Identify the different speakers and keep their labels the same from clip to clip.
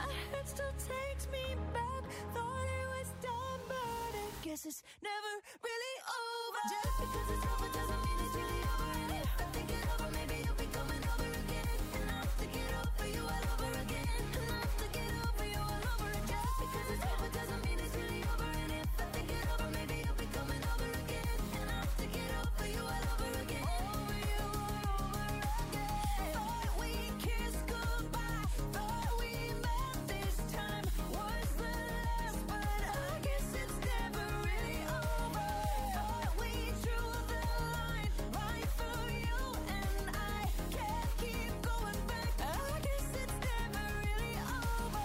Speaker 1: head still takes me back. Thought it was done, but I guess it's never really over. Just because it's over doesn't mean it's really over. And if I think it over, maybe you'll be coming over again. And I'll have to get over you all over again. And I'll have to get over you all over again. Just because it's over doesn't mean it's really over. And if I think it over, maybe you'll be coming over again. And I'll have to get over you all over again. Over you all over again. Thought we kissed goodbye. Thought we met this time was the last, but I guess it's never really over. Thought we drew the line right through you, and I can't keep going back. I guess it's never really over.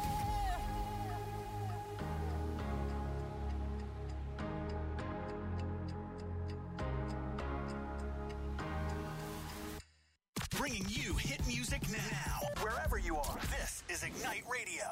Speaker 2: Bringing you hit music now, wherever you are. This is Ignite Radio.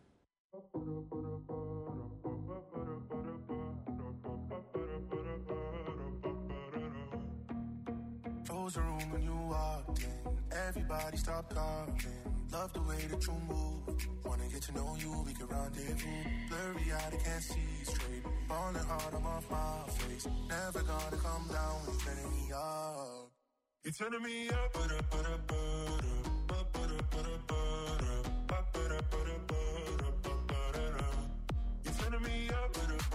Speaker 3: Froze the room when you walked in. Everybody stopped talking. Love the way that you move. Wanna get to know you, we can rendezvous. Blurry eyed, I can't see straight. Falling hard, I'm off my face. Never gonna come down when you're turning me up. You're turning me up, You're turning me up,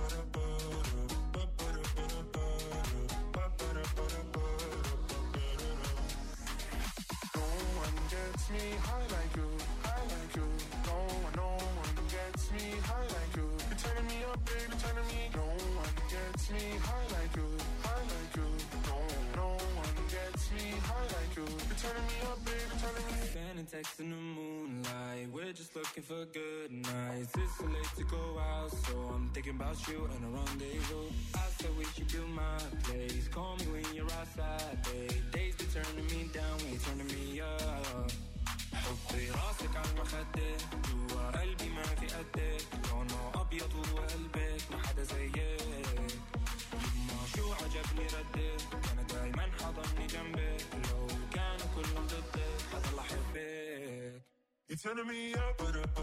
Speaker 3: No one gets me high like you, high like you. No one gets me high like you. You're turning me up, baby, turning me. No one gets me high like you, high like you. No one gets me high like you. You're turning me up, baby, turning me.
Speaker 4: Sending texts in the moonlight. We're just looking for good nights. It's so late to go out, so I'm thinking about you and a rendezvous. I said we should do my place. Call me when you're outside, babe. Days be turning me down when you're turning me up. حطي راسك على المخدة جوا قلبي ما في قدك لونه أبيض وقلبك ما حدا زيك يما شو عجبني ردك أنا دايما حضني جنبك لو كانوا كلهم ضدك حضل أحبك
Speaker 3: You're turning me up,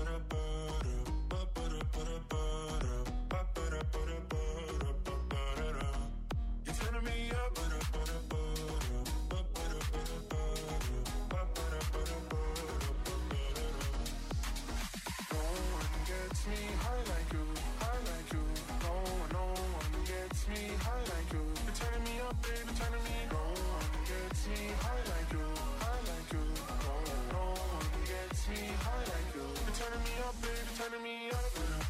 Speaker 3: You're turning me up, No one gets me high like you, high like you. No one gets me high like you. You're turning me up, baby, turning me. No one gets me high like you, high like you. No one gets me high like you. You're turning me up, baby, turning me up.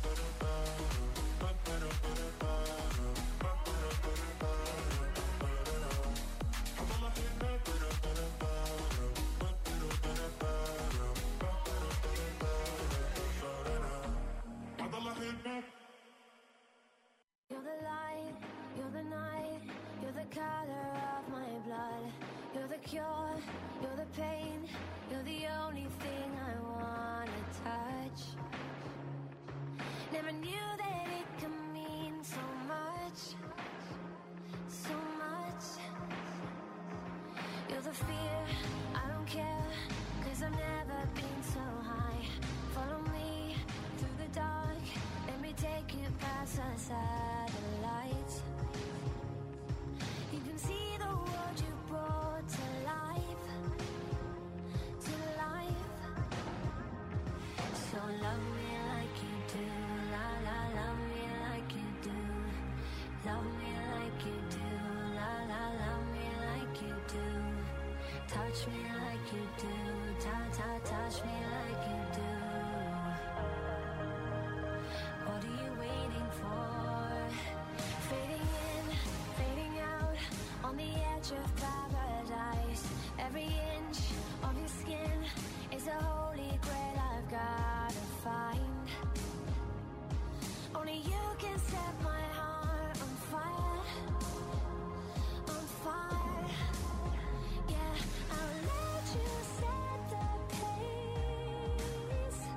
Speaker 1: You're the light, you're the night, you're the color of my blood. You're the cure, you're the pain, you're the only thing I wanna touch. Never knew that it could mean so much, so much. You're the fear, I don't care, 'cause I've never been so high. Follow me through the dark, let me take you past the satellites. You can see the world you brought to life, to life. So love me like you do, la la, love me like you do. Love me like you do, la la, love me like you do. Touch me like you do, touch me like you do. What are you waiting for? Fading in, fading out, on the edge of paradise. Every inch of your skin is a holy grail I've gotta find. Only you can set my heart on fire, on fire. Yeah, I'll let you set the pace.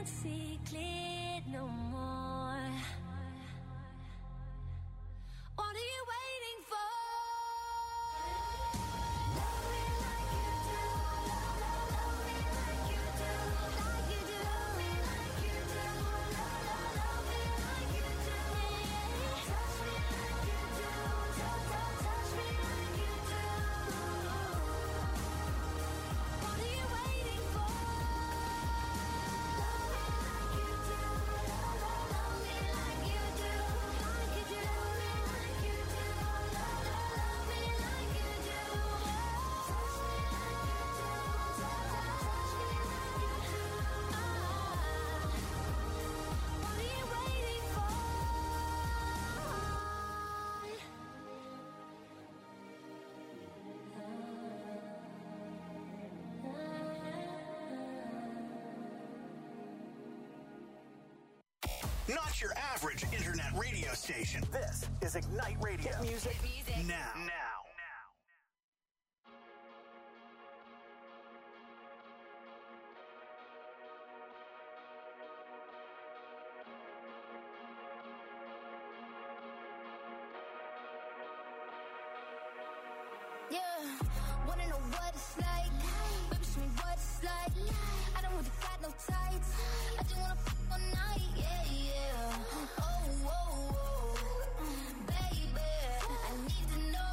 Speaker 1: can't see clear no more. What are you waiting for? Love me like you do. Love me like you do. Like you do. Love me like you do. Love me like you do. Touch me like you do. Touch me like you do. What are you waiting for? Love me like you do. Love me like you do. Like you do. Love me like you do. Love me like you do. Touch me like you do. Touch me like you do. What are you waiting for?
Speaker 2: Not your average internet radio station. This is Ignite Radio. Hit music now.
Speaker 1: Yeah, wanna know what it's like? Baby, show me what it's like. I don't really got no tights. I just wanna f all night, yeah, yeah. Oh, oh, oh, baby, I need to know.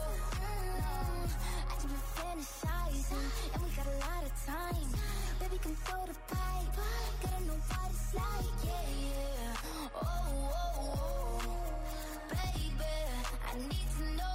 Speaker 1: I just been fantasizing, and we got a lot of time. Baby, come throw the pipe. Gotta know what it's like, yeah, yeah. Oh, oh, oh, baby, I need to know.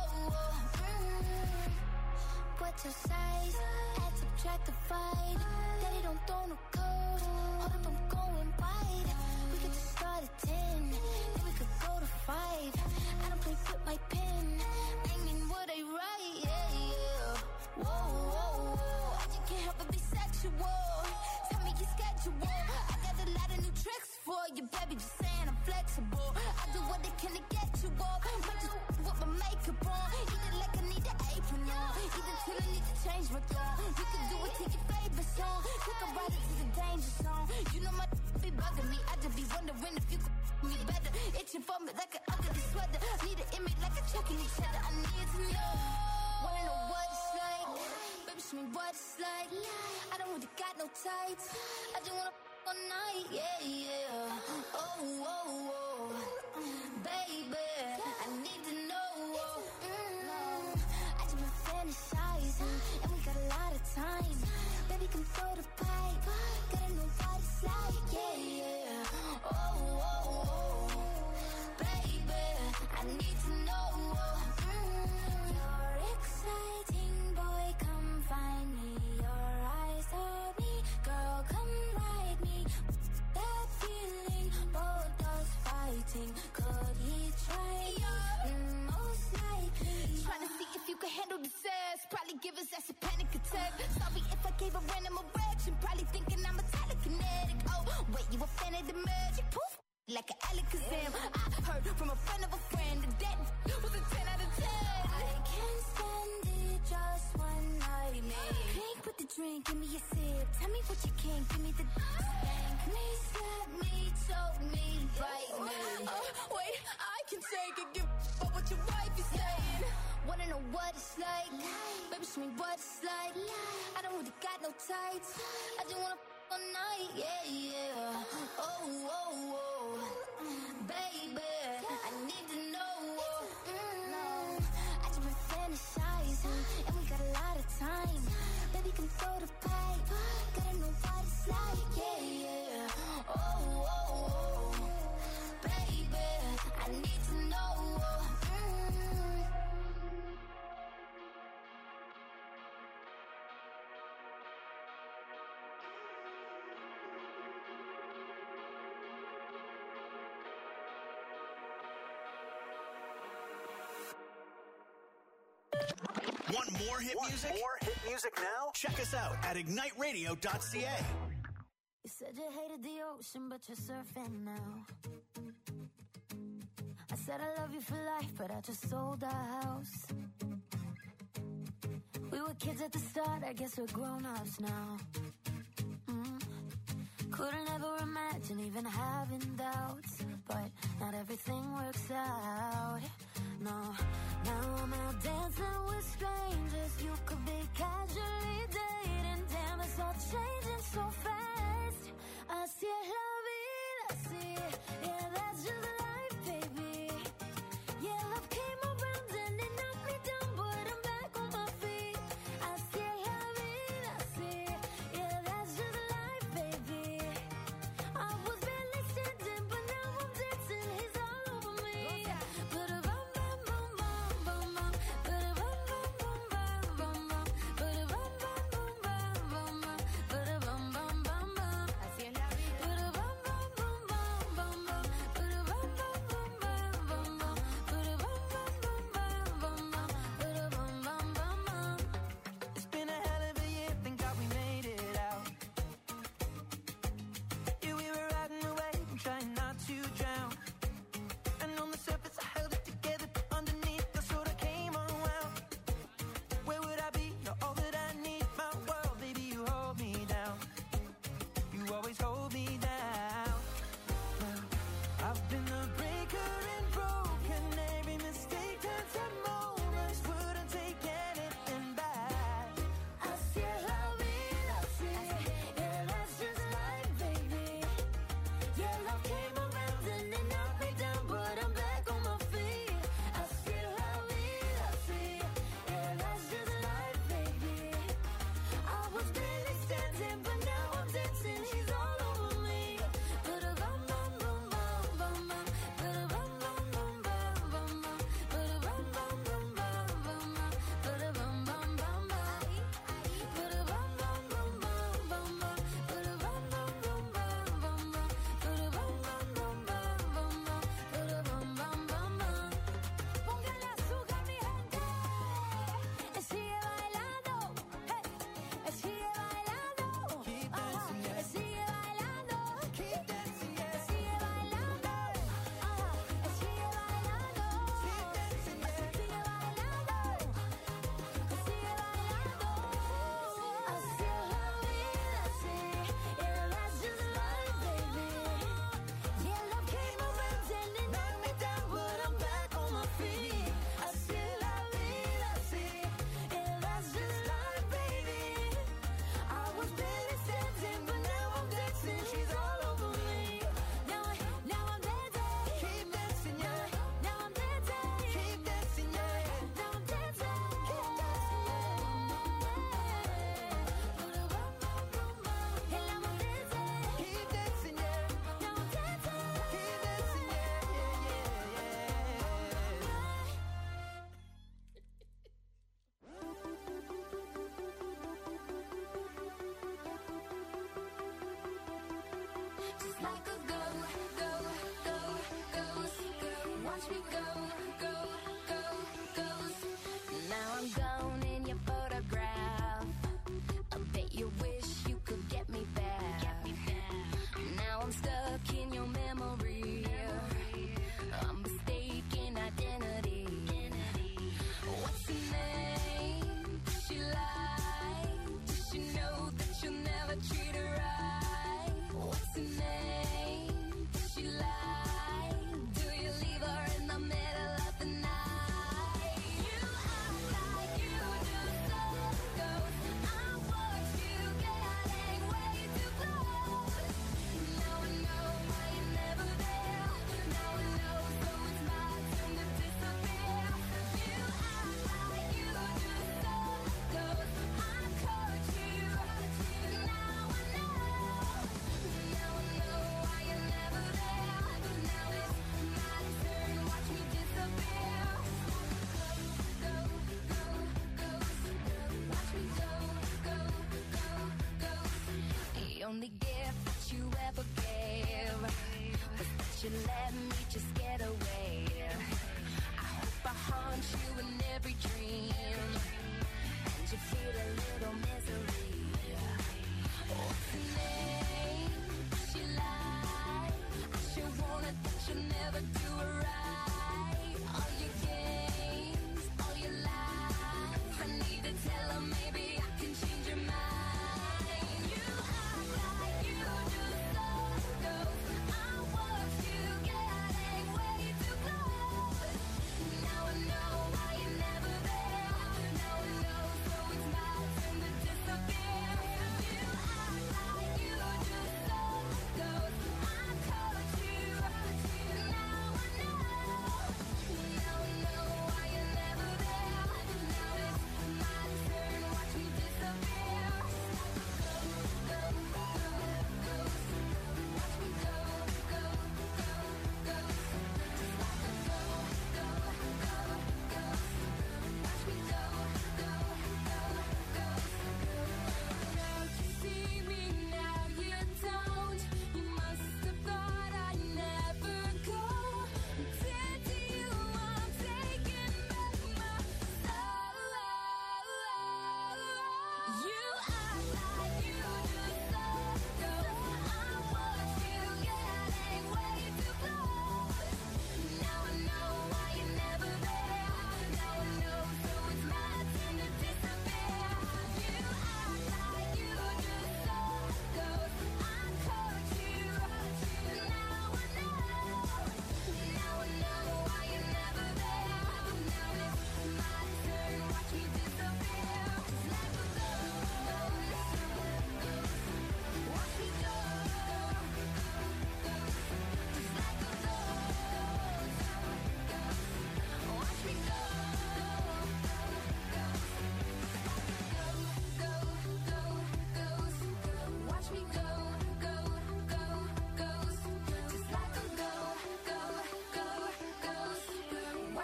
Speaker 1: What's your size? Add, subtract, divide. Daddy don't throw no code. Hold up, I'm going wide. We could just start at 10, then we could go to 5. I don't play with my pen. I mean what I write, yeah, yeah. Whoa, whoa, whoa. I just can't help but be sexual. Tell me your schedule. I got a lot of new tricks for you, baby. Just saying I'm flexible. I do what I can to get you off. Might just with my makeup on. Eat it like I need an apron on. Eat it till I need to change my tone. You can do it to your favorite song. Take a ride into the danger zone. You know my be bugging me. I just be wondering if you could me better. Itching for me like an ugly sweater. Need an image like a checking each other. I need to know. Wanna know what it's like? Baby, show me what it's like. I don't really got no tights. I just wanna all night, yeah, yeah. Oh, oh, oh, baby, I need to know. I just been fantasizing, and we got a lot of time. Baby, come throw the pipe. Gotta know what it's like, yeah, yeah. Oh, oh, oh, baby, I need to know. You're exciting, boy, come find me. Your eyes on me, girl, come ride me. That feeling, both us fighting. Could he try? Most likely. Trying to see if you can handle the sass. Probably give his ass a panic attack. Sorry if I gave a random erection. Probably thinking I'm a telekinetic. Oh, wait, you a fan of the magic? Poof, like an Alakazam. I heard from a friend of a friend that was a 10 out of 10. I can't stand it, just one night, man. Drink with the drink, give me a sip. Tell me what you can, give me the spank me, slap me, choke me, bite me. Wait, I can take it, give up what your wife is saying. Wanna know what it's like? Baby, show me what it's like. I don't really got no tights. I just wanna all night, yeah, yeah. Oh, oh, oh, baby, I need to know. I just been fantasizing, and we got a lot of time. Baby, come throw the pipe. Gotta know what it's like, yeah, yeah. Oh, oh, oh, baby, I need to know.
Speaker 2: Want more hit music? More hit music now? Check us out at igniteradio.ca.
Speaker 1: You said you hated the ocean, but you're surfing now. I said I love you for life, but I just sold our house. We were kids at the start, I guess we're grown-ups now. Couldn't ever imagine even having doubts, but not everything works out. No, now I'm out dancing with strangers. You could be casually dating. Damn, it's all changing so fast. Así es la vida, así, yeah, that's just life, baby. Yeah, love came around and it knocked me down, but I'm back on my feet. Así es la vida, así, yeah, that's just life, baby. I was barely standing, but now I'm dancing. He's all over me.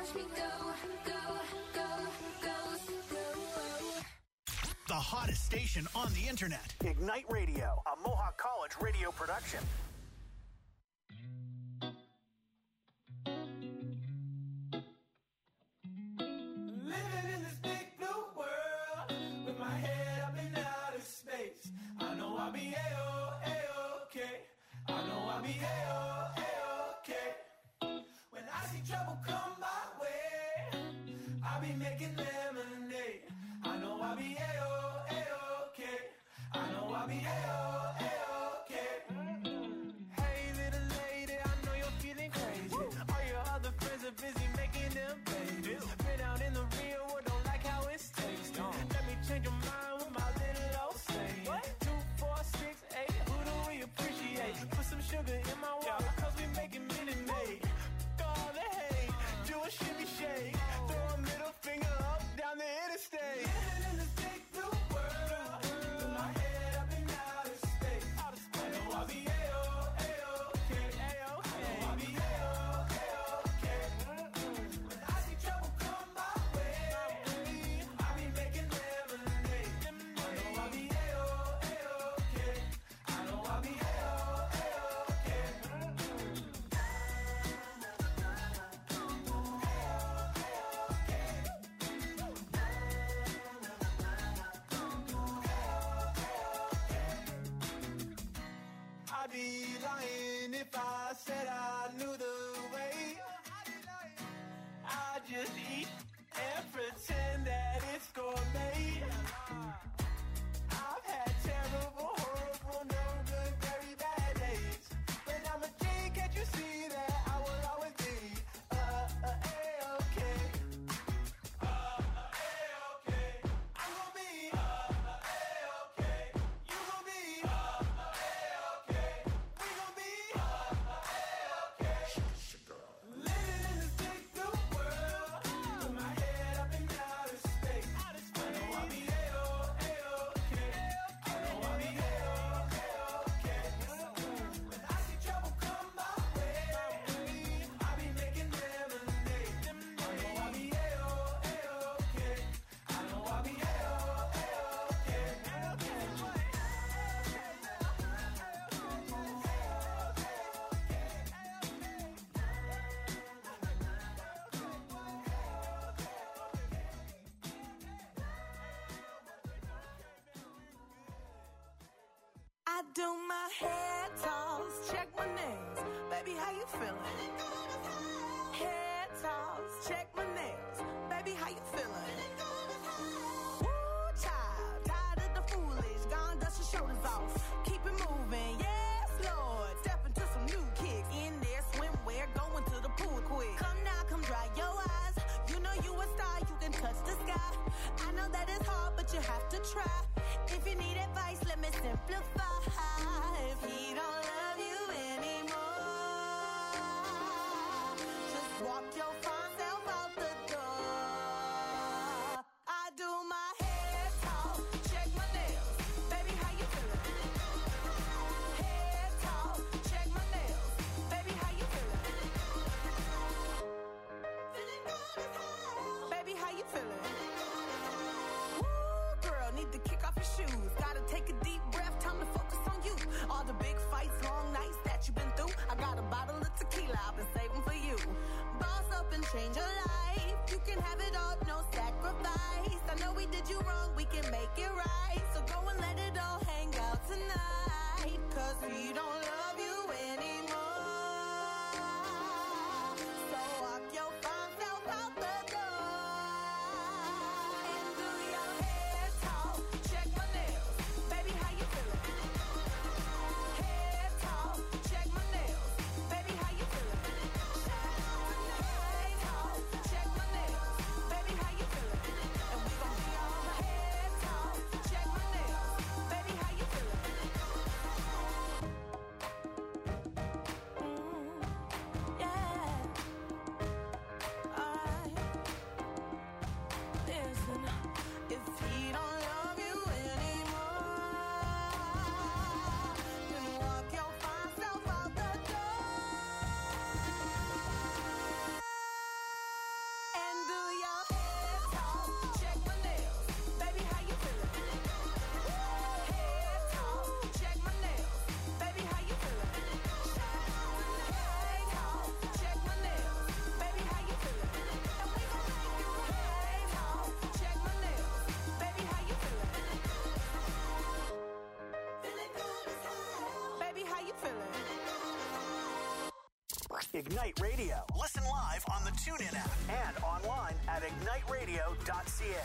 Speaker 1: watch me go, go, go, go, go.
Speaker 2: The hottest station on the internet. Ignite Radio, a Mohawk College radio production.
Speaker 5: Living in this big blue world with my head up in outer space. I know I'll be A-O-A-OK. I know I'll be A-O-A-OK. When I see trouble come my way, I'll be making lemonade. I know I'll be A-O-A-OK. I know I'll be A-O-A-OK. Hey little lady, I know you're feeling crazy. All your other friends are busy making them babies. Been out in the real world, don't like how it's tasting. Let me change your mind with my little old saying. 2, 4, 6, 8, who do we appreciate? Put some sugar in my water, cause we making Minute Maid. All the hate, do a shimmy shake. Throw a middle finger up down the interstate. Living in this big blue world with my head up in outer space. I know I'll be A-O-A-OK. I know I'll be A-O-A-OK. When I see trouble come my way, I'll be making lemonade. I know I'll be A-O-A-OK. I know I'll be A-O-A-OK. I'd be lying if I said I knew the way. I just eat and pretend that it's gourmet. I've had terrible, horrible, no good, very bad days. But I'm a G, can't you see that I will always be A-OK. A-OK. I'm gonna be A-OK. You gonna be A-OK. We gonna be A-OK. Living in this big blue world with my head up in outer space. I know I'll be A-OK. I know I'll be A-OK. When I see trouble come my way, I'll be making lemonade. I know I'll be A-OK. I know I'll be
Speaker 1: I do my hair toss, check my nails. Baby, how you feeling? Hair toss, check my nails. Baby, how you feeling? Woo, child, tired of the foolish. Gone, dust your shoulders off. Keep it moving, yes, Lord. Step into some new kicks. In there, swimwear, going to the pool quick. Come now, come dry your eyes. You know you a star, you can touch the sky. I know that it's hard, but you have to try. If you need advice, let me simplify. If he don't love you anymore, just walk your fine self out the door. I do my hair talk, check my nails. Baby, how you feeling? Hair talk, check my nails. Baby, how you feeling? Feeling good as hell. Baby, how you feeling? Woo, girl, need to kick off your shoes. Gotta take a deep breath, time to focus on you. All the big fights, long nights that you've been through. I got a bottle of tequila I've been saving for you. Boss up and change your life. You can have it all, no sacrifice. I know we did you wrong, we can make it right. So go and let it all hang out tonight. Cause we don't love you anymore. So walk your fine self out the door. And do your hair talk, check my nails. Baby, how you feeling? Hair talk, check my nails. Baby, how you feeling? Hair talk, check my nails. Baby, how you feeling? And we gon' be all hair talk, check my nails. Baby, how you feeling?
Speaker 2: Ignite Radio. Listen live on the TuneIn app and online at igniteradio.ca.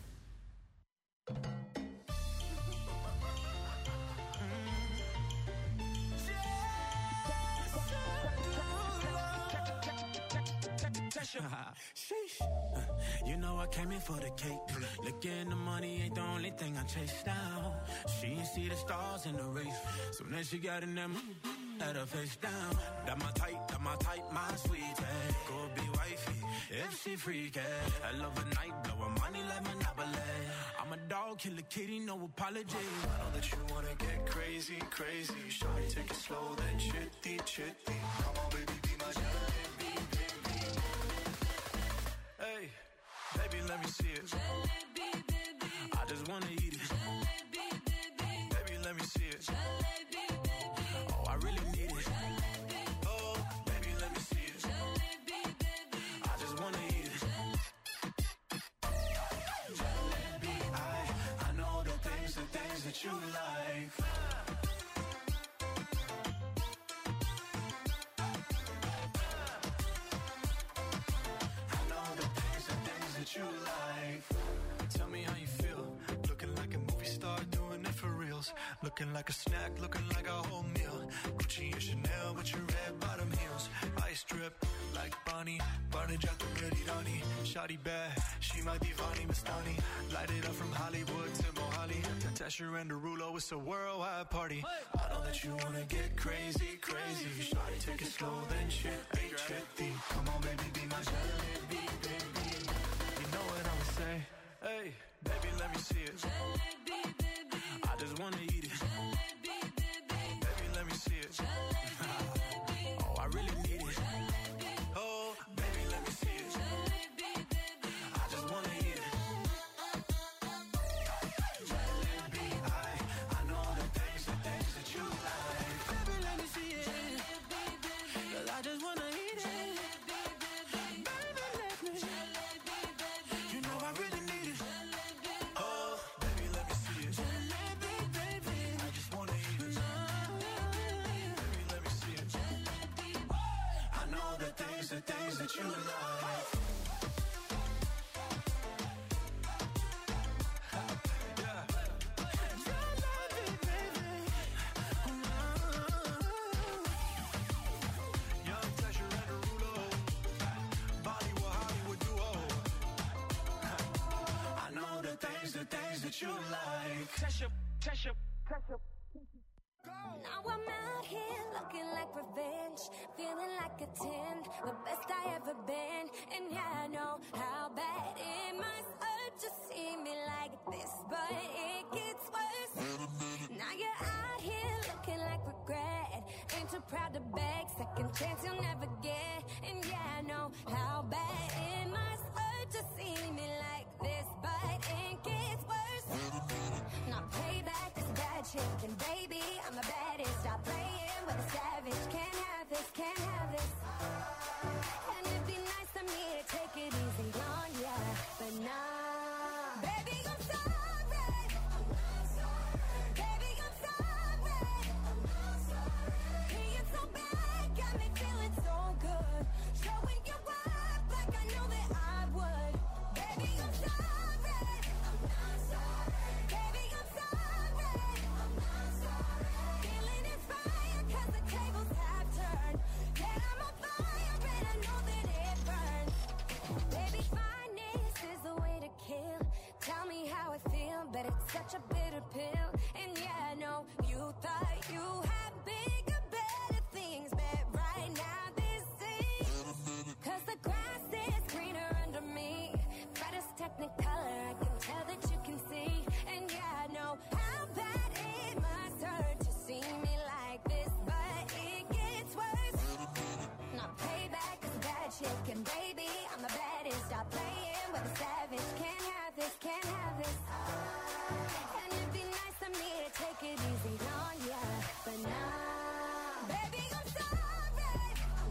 Speaker 4: Sheesh. You know I came in for the cake. Looking the money ain't the only thing I chase down. She ain't see the stars in the race. So then she got in them, had her face down. That my type, my sweetie. Go be wifey, if she freaky. I love a night, blow her money like Monopoly. I'm a dog, kill a kitty, no apology.
Speaker 3: I know that you wanna get crazy, crazy. Shawty, take it slow, then chitty, chitty. Come on, baby, be my jalebi, baby. Hey, baby, let me see it.
Speaker 4: Jalebi, baby. I just wanna eat it. Jalebi, baby. Baby, let me see it. Jalebi, baby. Oh, I really need it. Jalebi. Oh, baby, let me see it. Jalebi, baby. I just wanna eat it.
Speaker 3: Jalebi, I know the things that you like. You like. Tell me how you feel. Looking like a movie star, doing it for reals. Looking like a snack, looking like a whole meal. Gucci and Chanel with your red bottom heels. Ice drip like Bonnie. Barney Jack the ready Donnie. Shawty bad, she might be Vonnie Mastani. Light it up from Hollywood to Mohali. Tesher and Derulo, it's a worldwide party. I know that you wanna get crazy, crazy. Shawty, take it slow, then chitty, chitty. Come on, baby, be my jalebi, baby. Know what I would say? Hey, baby, let me see it.
Speaker 4: Jalebi, baby. I just wanna eat it. Jalebi, baby.
Speaker 3: Baby, let me see it.
Speaker 4: Jalebi, oh, I really need it. Jalebi.
Speaker 3: Oh, baby, let me see it.
Speaker 4: Jalebi, baby.
Speaker 3: I just wanna eat it. Jalebi, I know the things that you like.
Speaker 4: Baby, let me see it. Jalebi, baby. 'Cause I just wanna eat it. Jalebi, baby. Baby, let me. Jalebi, baby. You know I really need it. Jalebi.
Speaker 3: Oh, baby, let me see it.
Speaker 4: Jalebi, baby.
Speaker 3: I just wanna eat it. Baby, let me see it.
Speaker 4: Jalebi.
Speaker 3: I know the things that you like. You like.
Speaker 1: Now I'm out here looking like revenge, feeling like a 10, the best I ever been. And yeah, I know how bad it must hurt to see me like this, but it gets worse. Now you're out here looking like regret, ain't too proud to beg, second chance you'll never get. And yeah, I know how bad it must hurt to see me like this, but it gets worse. Now payback is bad shit, and baby, I'm the baddest. Stop playing with a savage. Can't have this, can't have this. And it'd be nice of me to take it easy on ya, but nah. Baby, I'm sorry. Baby, I'm sorry. Being so bad got me feeling so good. Showing you up like I know that I would. Baby, I'm sorry. Baby, I'm sorry. Feeling inspired 'cause the tables have turned. Yeah, I'm on fire and I know that it burns. Baby, fineness is the way to kill. Tell me how I feel, but it's such a bitter pill. And yeah, I know you thought you had bigger, better things, but right now this is 'cause the grass is greener under me. Brightest technicolor, I can tell that you can see. And yeah, I know how bad it must hurt to see me like this, but it gets worse. Now payback is bad shit, and baby, I'm the baddest. Stop playing with a savage. Can't have this, can't have this. And it'd be nice of me to take it easy on ya, but nah. Baby, I'm sorry.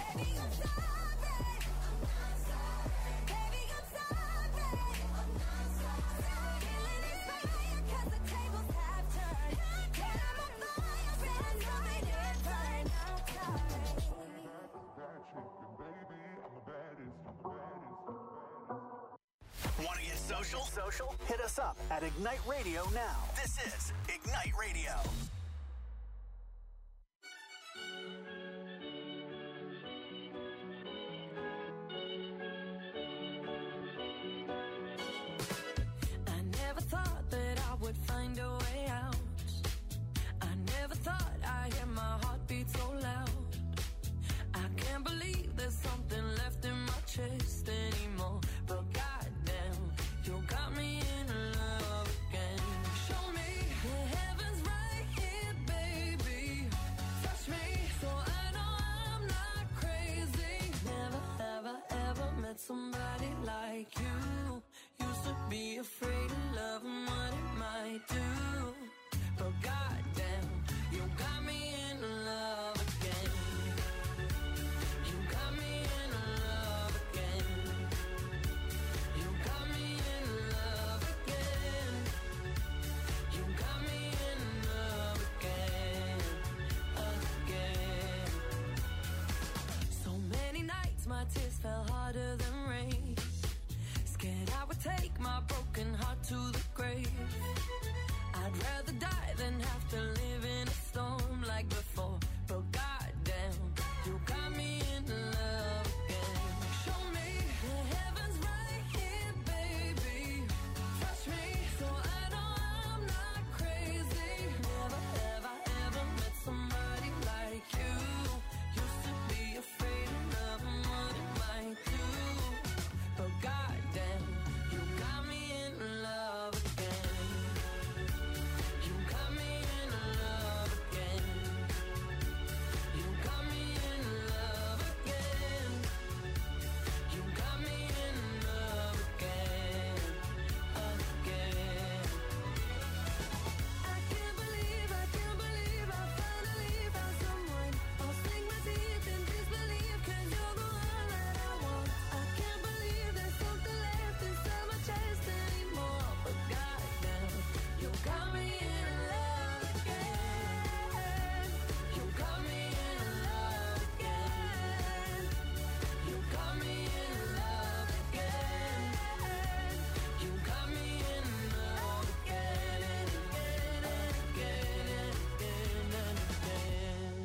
Speaker 1: Baby, I'm sorry. Baby, I'm sorry. Feeling inspired 'cause the tables have turned. Yeah, I'm on fire, and I know it did burn. I'm sorry.
Speaker 2: Want to get social? Hit us up at Ignite Radio now. This is Ignite Radio.
Speaker 1: I never thought that I would find a way out. I never thought I'd hear my heartbeat so loud. I can't believe there's something left in my chest anymore. But goddamn, you got me in love again. Show me the heavens right here, baby. Touch me so I know I'm not crazy. Never, ever, ever met somebody like you. Used to be afraid of love and what it might do. But goddamn, you got me in love again. You got me in love again. You got me in love again. You got me in love again, again. So many nights my tears fell harder than rain. Scared I would take my broken heart to the grave. I'd rather die than have to live in a storm like before. But goddamn, you got me in love again. Show me the heavens right here, baby. Touch me so I know I'm not crazy. Never, ever, ever met somebody like you. Used to be afraid of love and what it might do. But goddamn, you got me in love again. You got me in love again. You got me in love again. You got me in love again, again. I can't believe I finally found someone. I'll sink my teeth in disbelief 'cause you're the one that I want. I can't believe there's something left inside my chest anymore. But goddamn, you got me in love again. You got me in love again. You got me in love again. You got me in love again and again and again and again and again.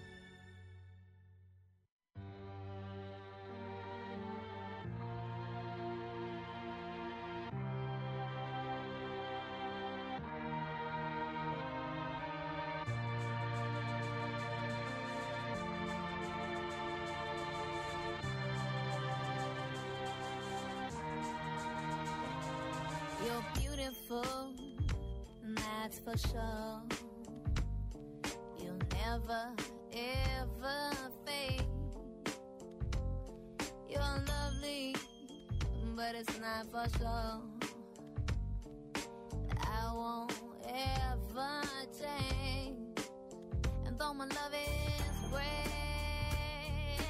Speaker 1: You're beautiful, that's for sure. You'll never, ever fade. You're lovely, but it's not for sure. I won't ever change. And though my love is great,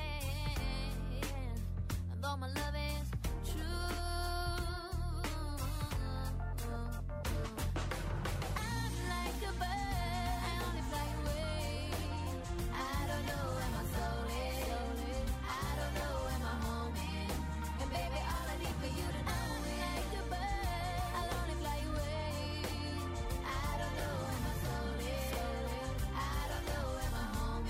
Speaker 1: and though my love is true, I'm like a bird, I only fly away. I don't know where my soul is, I don't know where my home is. And baby, all I need for you to know is like a bird, I'll only fly away. I don't know where my soul is, I don't know where my home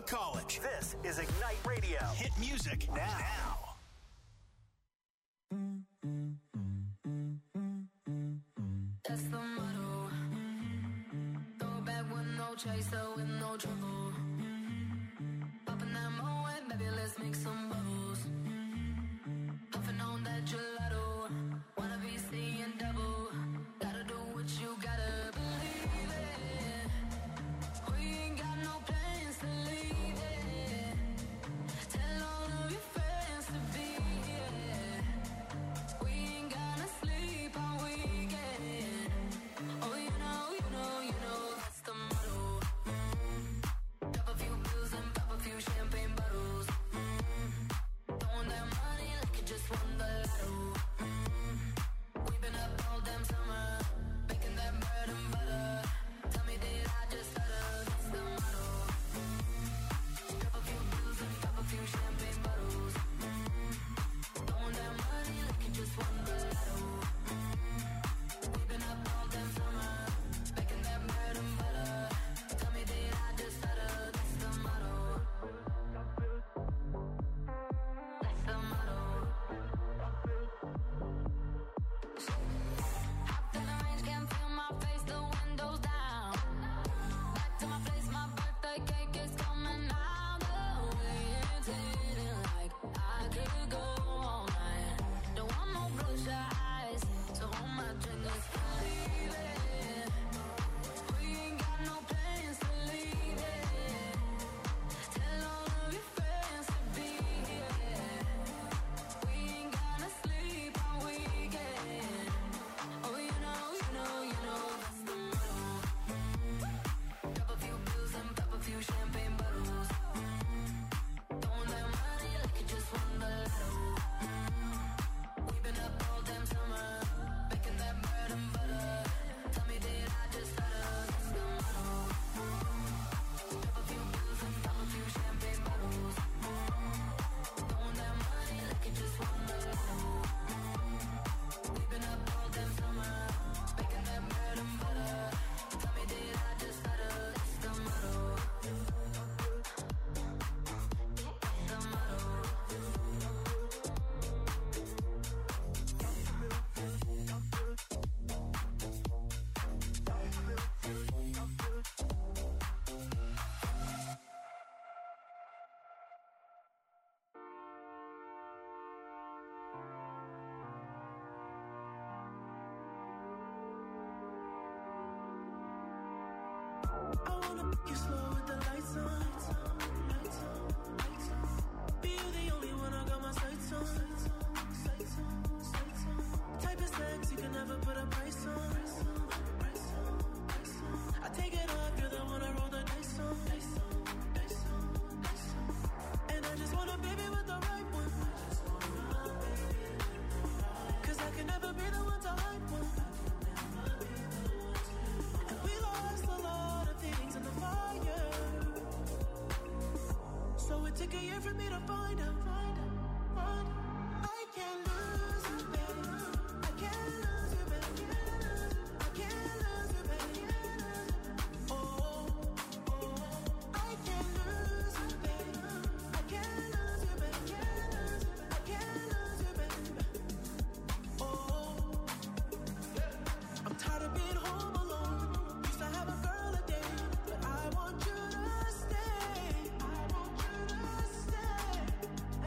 Speaker 2: College. This is Ignite Radio. Hit music now.
Speaker 6: That's the motto. Throw it back with no chaser, with no trouble. Popping that Moet, baby, let's make some bubbles. Puffing on that gelato. Wanna be seeing double. Gotta do what you gotta believe it. We ain't got no plans to leave it. Tell all of your friends to be here. We ain't gonna sleep all weekend. Oh, you know, that's the motto. Drop a few pills and pop a few champagne bottles. Throwing that money like you just won the lotto. We've been up all damn summer, making that bread and butter. Tell me, did I just stutter? That's the motto. Drop a few pills and pop a few champagne bottles. Throwing that money like you just won the lotto. We've been up all damn summer, making that bread and butter. Tell me, did I just stutter? That's the motto. That's the motto. Hopped in the range, can't feel my face, the windows down. Back to my place, my birthday cake is coming out. The way it's hitting like I could go all night. Don't want no bloodshot eyes, so hold my drink, let's believe it. We ain't got no plans to leave it. Tell all of your friends to be here. We ain't gonna sleep all weekend. Oh, you know, that's the motto. Drop a few pills and pop a few champagne bottles. Throwing that money like you just won the lotto. We've been up all damn summer, making that bread and butter. Tell me, did I just stutter? That's the motto. Drop a few pills and pop a few champagne bottles. Throwing that money like you just won the lotto. We've been up all damn summer, making that bread and butter. Tell me, did I just stutter? That's the motto. That's the motto.
Speaker 5: I wanna pick you slow with the lights on. Be you the only one I got my sights on. Type of sex you can never put a price on. I take it off, you're the one I roll the dice on. And I just want a baby with the right one. Cause I can never be the one to hype one. And we lost a lot of things in the fire. So it took a year for me to find out. I can't lose you, baby. I can't lose you, baby. I can't lose you, baby. Oh, I can't lose you, baby. I can't lose you, baby. I can't lose you, baby. Oh, I'm tired of being home alone. Used to have a girl a day, but I want you to stay. I want you to stay.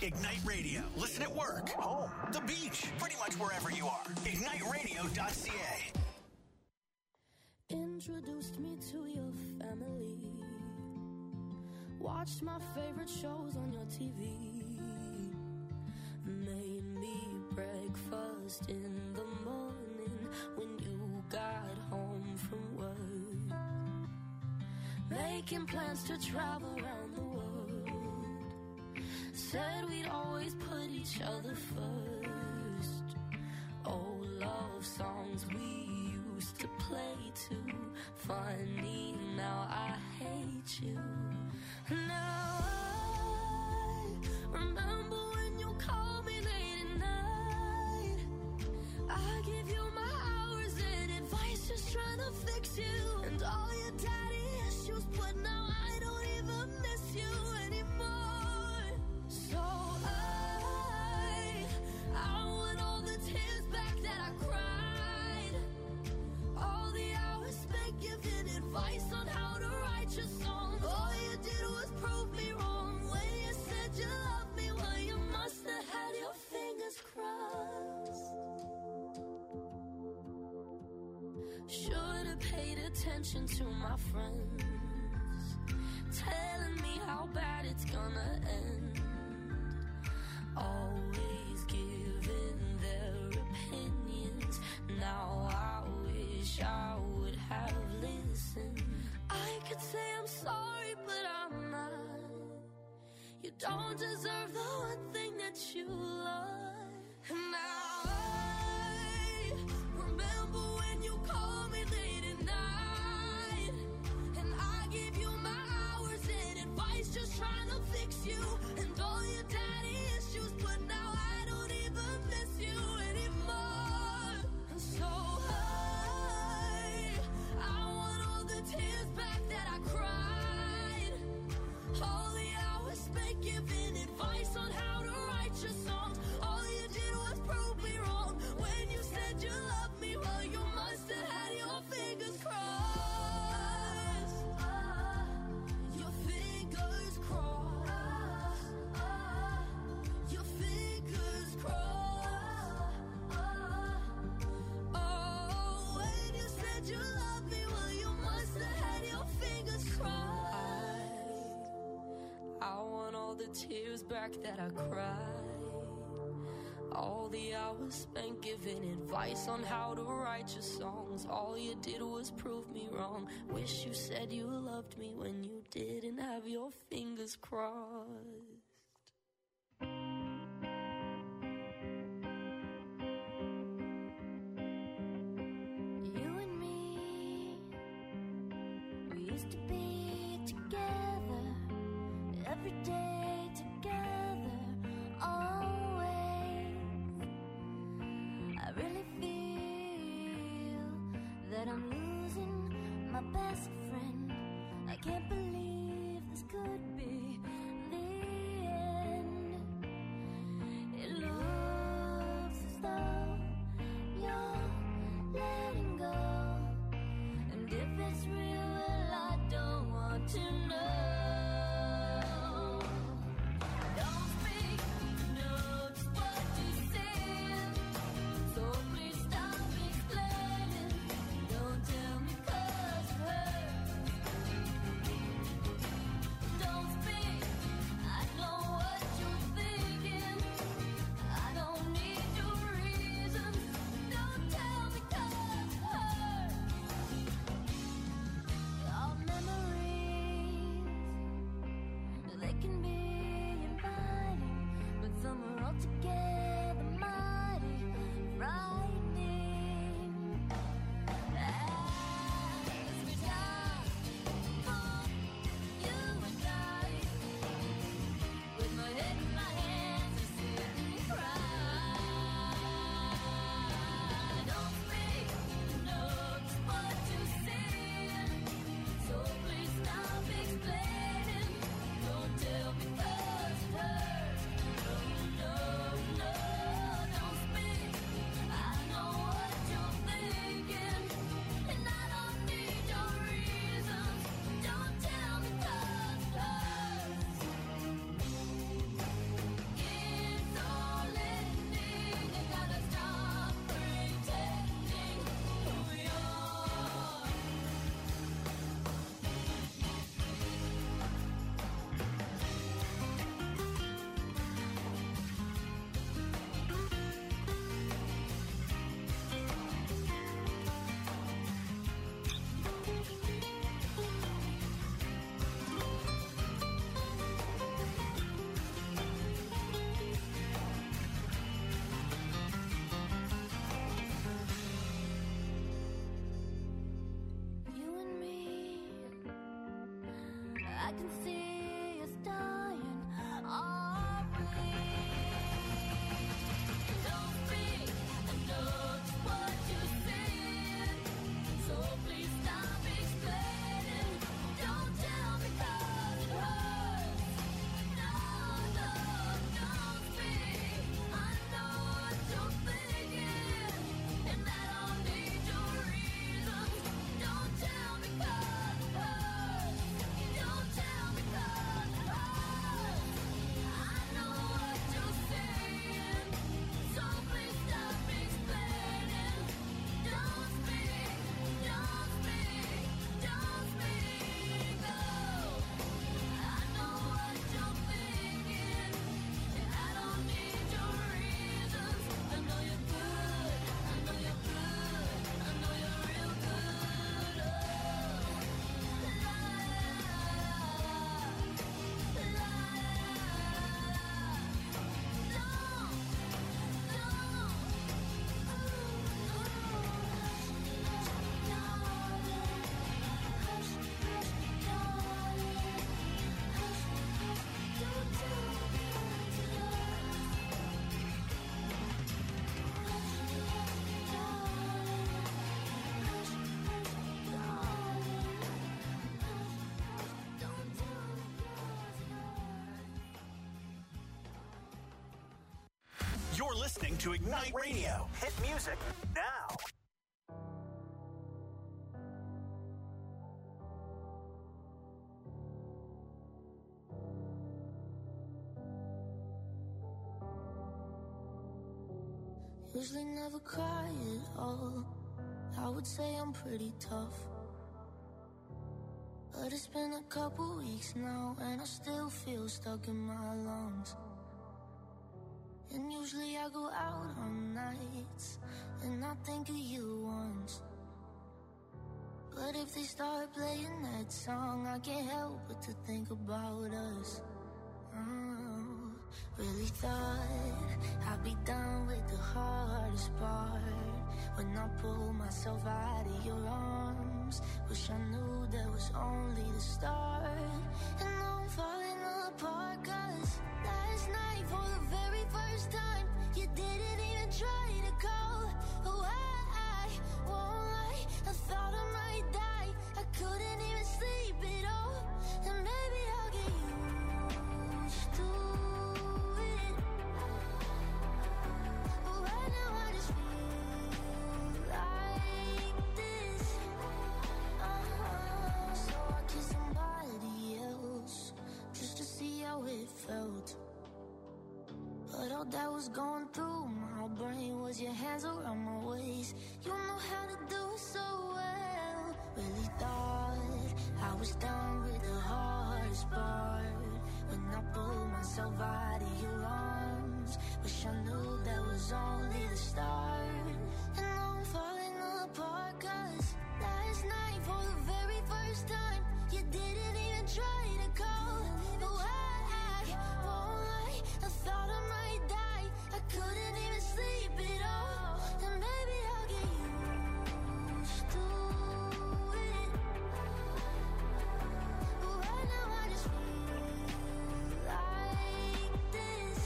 Speaker 2: Ignite Radio. Listen at work, home, the beach, pretty much wherever you are. IgniteRadio.ca.
Speaker 7: Introduced me to your family. Watched my favorite shows on your TV. Made me breakfast in the morning when you got home from work. Making plans to travel around the world. Said we'd always put each other first. Old love songs we used to play too. Funny, now I hate you. Now I remember when you called me late at night. I give you my hours and advice, just trying to fix you. And all your daddy issues, but now I don't even miss you anymore. So I want all the tears back that I cried. All the hours spent giving advice on how to write your songs. All you did was prove me wrong. When you said you loved me, well, you must have had your fingers crossed. Should have paid attention to my friends, telling me how bad it's gonna end. Always giving their opinions. Now I wish I would have listened. I could say I'm sorry, but I'm not. You don't deserve the one thing that you love. And now I remember when you called me late at night. And I gave you my hours and advice, just trying to fix you. And all your daddy issues, but now I don't even miss you anymore. And so I want all the tears back that I cried. All the hours spent giving advice on how to write your songs. All you did was prove me wrong. When you said you loved me, well, you must have had your fingers crossed. Your fingers crossed. Your fingers crossed. Oh, when you said you loved me, well, you must have had your fingers crossed. I want all the tears back that I cried. All the hours spent giving advice on how to write your songs. All you did was prove me wrong. Wish you said you loved me when you didn't have your fingers crossed. You and me, we used to be together, every day together, always. I really feel that I'm losing my best friend. I can't believe this could be the end. It looks as though you're letting go, and if it's real, well, I don't want to know. Don't speak, know just what you said, so please stop explaining. Don't tell me 'cause it hurts. Don't speak. I can see us dying. Are we? Don't speak, I know just what you're saying. So please stop explaining. Don't tell me 'cause it hurts. No, no, don't speak. I know what you're thinking, and I don't need your reasons. Don't tell me 'cause it hurts. Don't tell me 'cause it hurts. I know what you're saying, so please stop explaining. Don't speak, don't speak, don't speak. Oh, I know what you're thinking, and I don't need your reasons. I know you're good, I know you're good, I know you're real good. Oh,
Speaker 2: You're listening to Ignite Radio. Hit music now.
Speaker 7: Usually never cry at all. I would say I'm pretty tough, but it's been a couple weeks now, and I still feel stuck in my lungs. And usually I go out on nights, and I think of you once. But if they start playing that song, I can't help but to think about us. Oh, really thought I'd be done with the hardest part when I pull myself out of your arms. Wish I knew that was only the start. And now I'm falling apart, 'cause last night for the very first time you didn't even try to call. Oh, I won't lie, I thought I might die. I couldn't even sleep at all. And maybe I'll get used to it, but right now I just feel like this. So I kissed somebody else just to see how it felt. But all that was going through my brain was your hands around my waist. You know how to do it so well. Really thought I was done with the hardest part when I pulled myself out of your arms. Wish I knew that was only the start. And now I'm falling apart, 'cause last night for the very first time you didn't even try to call. No, I won't lie, I thought I might die. I couldn't even sleep at all. And maybe I'll get used to it, but right now I just feel like this.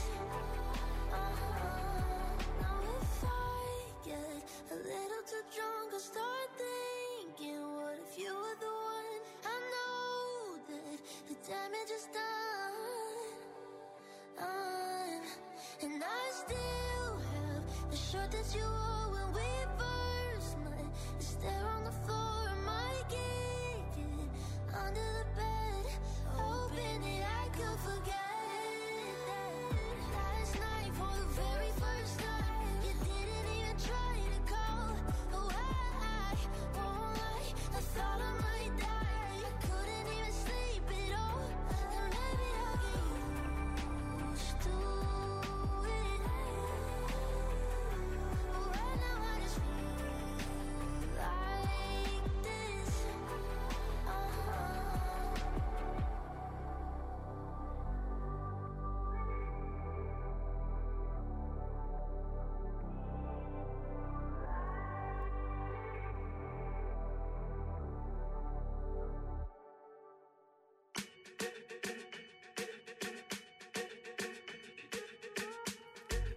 Speaker 7: Now if I get a little too drunk, I'll start thinking, what if you were the one? I know that the damage is done. And I still have the shirt that you wore when we first met. It's there on the floor, I might kick it under the bed, hoping that I could forget that last night for the very first time you didn't even try to call. Oh, I won't lie, I thought I might die. I couldn't even sleep at all. And maybe I'll get used to it, but right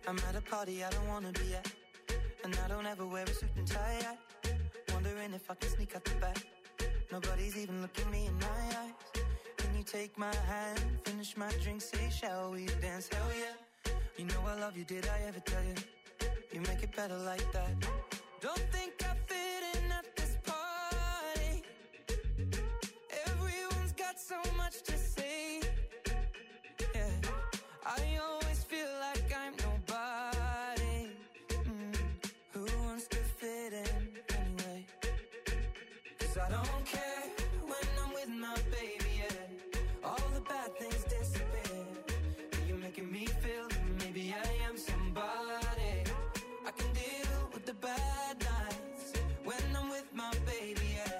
Speaker 8: I'm at a party I don't wanna be at, and I don't ever wear a suit and tie yet. Wondering if I can sneak out the back. Nobody's even looking me in my eyes. Can you take my hand, finish my drink, say shall we dance? Hell yeah. You know I love you, did I ever tell you? You make it better like that. Don't think I fit in at this party. Everyone's got so much to say. Yeah, I always feel like I'm nobody. Who wants to fit in anyway? 'Cause I don't care when I'm with my baby, yeah. All the bad things disappear. You're making me feel that maybe I am somebody. I can deal with the bad nights when I'm with my baby, yeah.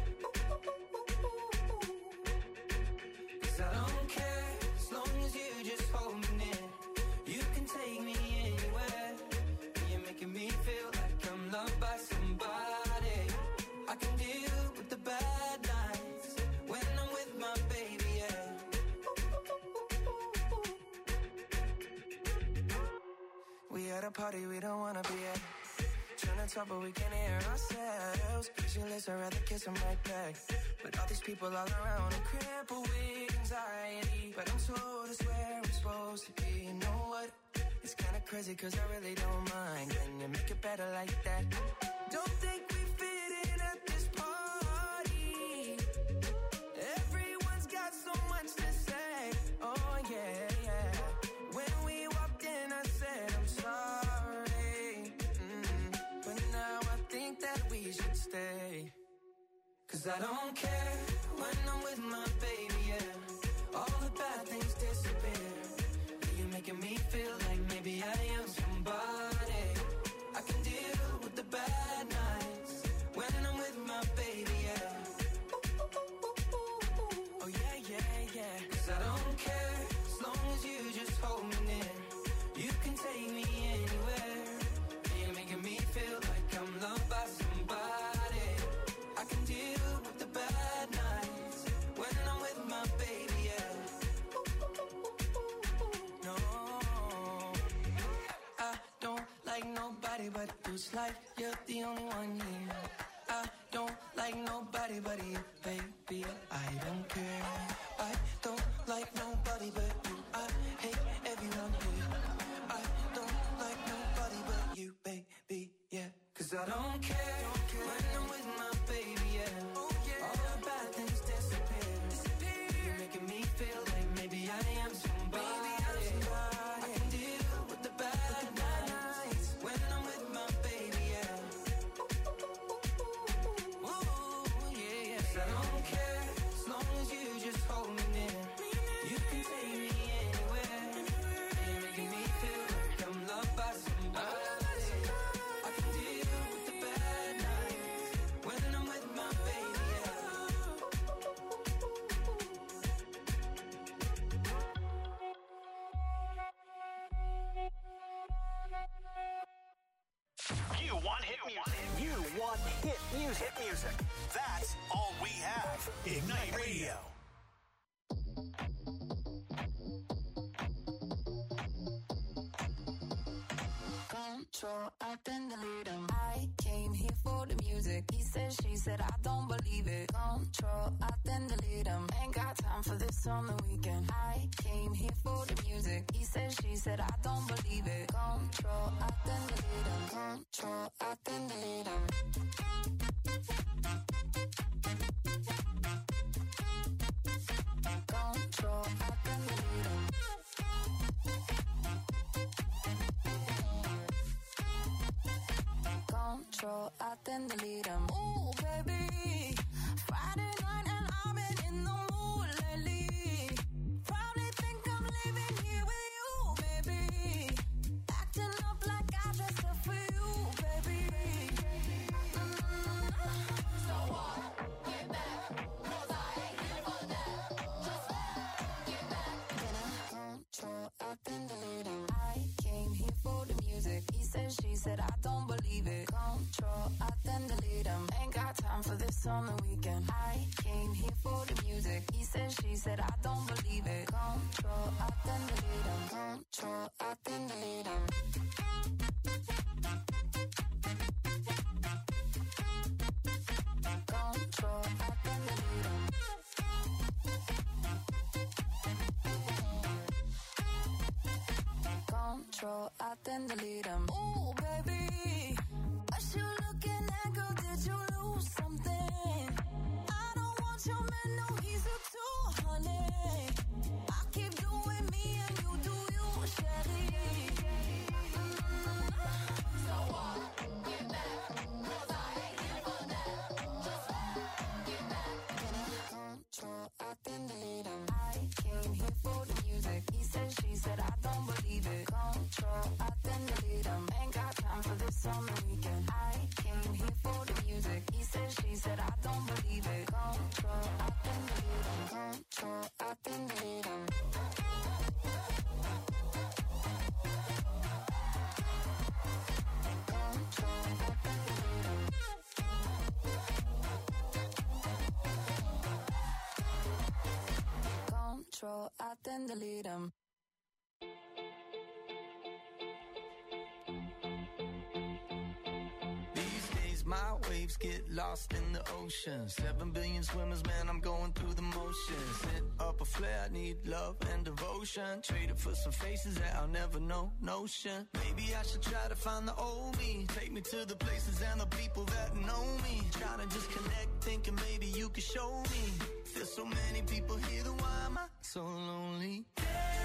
Speaker 8: 'Cause I don't care as long as you just hold me near. You can take me anywhere. You're making me feel like I'm loved by somebody. I can deal with the bad nights when I'm with my baby, yeah. We at a party we don't wanna be at. Trying to talk but we can't hear ourselves. Pictureless, I'd rather kiss them right back. But all these people all around, I'm crippled with anxiety. But I'm told it's where I'm supposed to be. You know what? It's kinda crazy 'cause I really don't mind. Can you make it better like that? Don't think we fit in at this party. Everyone's got so much to say. Oh yeah, yeah. When we walked in I said I'm sorry. But now I think that we should stay. 'Cause I don't care when I'm with my baby, yeah. All the bad things disappear. You're making me feel like maybe I am somebody. I can deal with the bad nights when I'm with my baby, yeah. Oh yeah, yeah, yeah. 'Cause I don't care as long as you just hold me near. You can take me anywhere. You're making me feel like I'm loved by somebody. I can deal with the bad nights when I'm with my baby, yeah. No, I don't like nobody but you. It's like you're the only one here. I don't like nobody but you, baby. I don't care. I don't like nobody but you. I hate everyone here. I don't like nobody but you, baby, yeah. 'Cause I don't care when I'm with my baby, yeah. All the bad things disappear. You're making me feel like maybe I am somebody. I can deal with the bad nights when I'm with my baby, yeah. Ooh, yeah, yeah. 'Cause I don't care as long as you just hold me near. You can take me anywhere. You're making me feel like I'm loved by somebody. I can deal with the bad nights when I'm with my baby, yeah.
Speaker 2: You want hit music. You want hit music. Hit music. That's all we have. Ignite Radio.
Speaker 6: Control, I then delete him. I came here for the music. He said, she said, I don't believe it. Control, I then delete him. Ain't got time for this on the weekend. I came here for the music. He said, she said, I don't believe it. Control, I then delete him. Control, I then delete him. Control, I then delete him. Control, I then delete him. Ooh, baby, Friday night and I've been in the mood lately. Probably think I'm living here with you, baby. Acting up like I dressed up for you, baby. So what? Get back, 'cause I ain't here for that. Just get back. Control, I then delete him. I came here for the music. He said, she said, I don't believe it. Control, I then delete him. Ain't got time for this on the weekend. I came here for the music. He said, she said, I don't believe it. Control, I then delete him. Control, I then delete him. then delete them. Ooh, baby, what you looking at, girl? Did you lose something? I don't want your man, no, he's a 200. I keep doing me and you do you, Sherry. So what? Get back, 'cause I ain't here for that. Just get back. Control, I then delete him. I came here for the music. He said, she said, I don't believe it. Control, I then delete him. Ain't got time for this summer weekend. I came here for the music. He said, she said, I don't believe it. Control, I then delete him. Control, I then delete him. Control, I then delete him.
Speaker 8: These days my waves get lost in the ocean. 7 billion swimmers, man, I'm going through the motions. Lit up a flare, I need love and devotion. Trade it for some faces that I'll never know, notion. Maybe I should try to find the old me. Take me to the places and the people that know me. Trying to just connect, thinking maybe you could show me. There's so many people here, then why am I so lonely?